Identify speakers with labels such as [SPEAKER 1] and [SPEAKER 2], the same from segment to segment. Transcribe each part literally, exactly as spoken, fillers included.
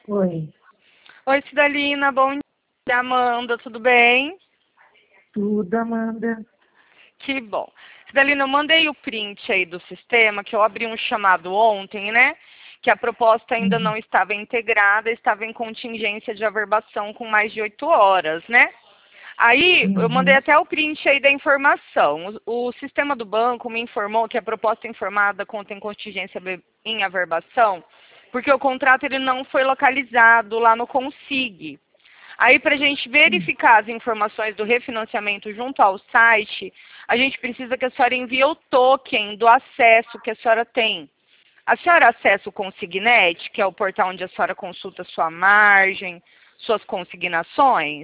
[SPEAKER 1] Oi,
[SPEAKER 2] Oi, Cidalina, bom dia, Amanda, tudo bem?
[SPEAKER 1] tudo, Amanda.
[SPEAKER 2] Que bom. Cidalina, eu mandei o print aí do sistema, que eu abri um chamado ontem, né? Que a proposta ainda
[SPEAKER 1] Uhum.
[SPEAKER 2] não estava integrada, estava em contingência de averbação com mais de oito horas, né? Aí, eu mandei
[SPEAKER 1] Uhum.
[SPEAKER 2] até o print aí da informação. O, o sistema do banco me informou que a proposta informada contém contingência be- em averbação, porque o contrato ele não foi localizado lá no Consig. Aí, para a gente verificar as informações do refinanciamento junto ao site, a gente precisa que a senhora envie o token do acesso que a senhora tem. A senhora acessa o Consignet, que é o portal onde a senhora consulta sua margem, suas consignações?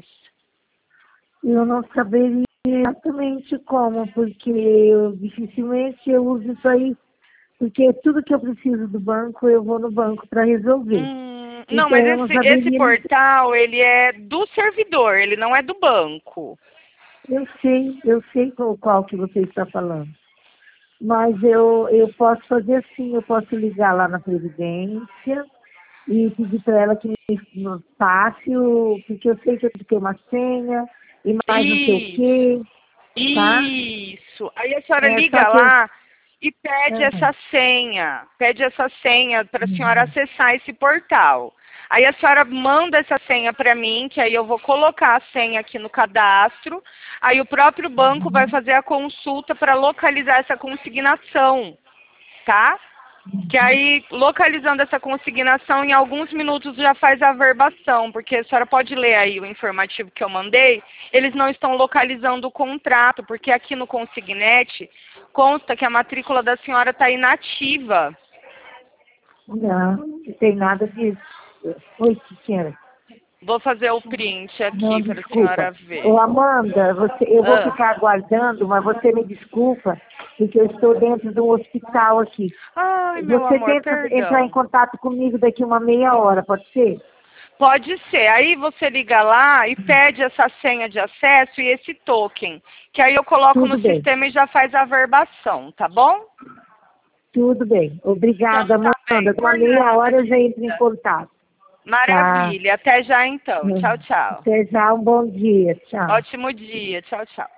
[SPEAKER 1] Eu não saberia exatamente como, porque eu dificilmente eu uso isso aí, porque tudo que eu preciso do banco, eu vou no banco para resolver.
[SPEAKER 2] Hum, não,
[SPEAKER 1] Então
[SPEAKER 2] mas
[SPEAKER 1] eu não
[SPEAKER 2] esse, esse
[SPEAKER 1] saberia,
[SPEAKER 2] portal, ele é do servidor, ele não é do banco.
[SPEAKER 1] eu sei, eu sei qual, qual que você está falando. Mas eu, eu posso fazer assim, eu posso ligar lá na Previdência e pedir para ela que me me passe, o, porque eu sei que eu tenho que ter uma senha e mais não sei o
[SPEAKER 2] Isso,
[SPEAKER 1] quê, tá?
[SPEAKER 2] isso. Aí a senhora
[SPEAKER 1] É, só
[SPEAKER 2] liga
[SPEAKER 1] que eu...
[SPEAKER 2] lá e pede
[SPEAKER 1] Aham.
[SPEAKER 2] essa senha. Pede essa senha para a senhora
[SPEAKER 1] Uhum.
[SPEAKER 2] acessar esse portal. Aí a senhora manda essa senha para mim, que aí eu vou colocar a senha aqui no cadastro. Aí o próprio banco vai fazer a consulta para localizar essa consignação, tá? Que aí, localizando essa consignação, em alguns minutos já faz a averbação, porque a senhora pode ler aí o informativo que eu mandei, eles não estão localizando o contrato, porque aqui no Consignet consta que a matrícula da senhora está inativa.
[SPEAKER 1] Não, não tem nada disso. Oi, Tiquinha.
[SPEAKER 2] Vou fazer o print
[SPEAKER 1] Não,
[SPEAKER 2] aqui para a
[SPEAKER 1] desculpa.
[SPEAKER 2] senhora ver.
[SPEAKER 1] Ô, Amanda, você, eu vou
[SPEAKER 2] Ah.
[SPEAKER 1] ficar aguardando, mas você me desculpa, porque eu estou dentro de um hospital aqui.
[SPEAKER 2] Ai, meu
[SPEAKER 1] Você
[SPEAKER 2] amor,
[SPEAKER 1] tenta entrar em
[SPEAKER 2] perdão.
[SPEAKER 1] contato comigo daqui uma meia hora, pode ser?
[SPEAKER 2] Pode ser. Aí você liga lá e pede essa senha de acesso e esse token, que aí eu coloco no
[SPEAKER 1] Tudo bem,
[SPEAKER 2] sistema e já faz a averbação, tá bom?
[SPEAKER 1] tudo bem.
[SPEAKER 2] Então
[SPEAKER 1] Obrigada,
[SPEAKER 2] tá bem.
[SPEAKER 1] Amanda. Uma
[SPEAKER 2] Por
[SPEAKER 1] meia
[SPEAKER 2] nada,
[SPEAKER 1] hora eu já entro em
[SPEAKER 2] querida.
[SPEAKER 1] contato. Tá?
[SPEAKER 2] Maravilha. Até já então. Tchau, tchau.
[SPEAKER 1] Até já, um bom dia. Tchau.
[SPEAKER 2] Ótimo dia. Tchau, tchau.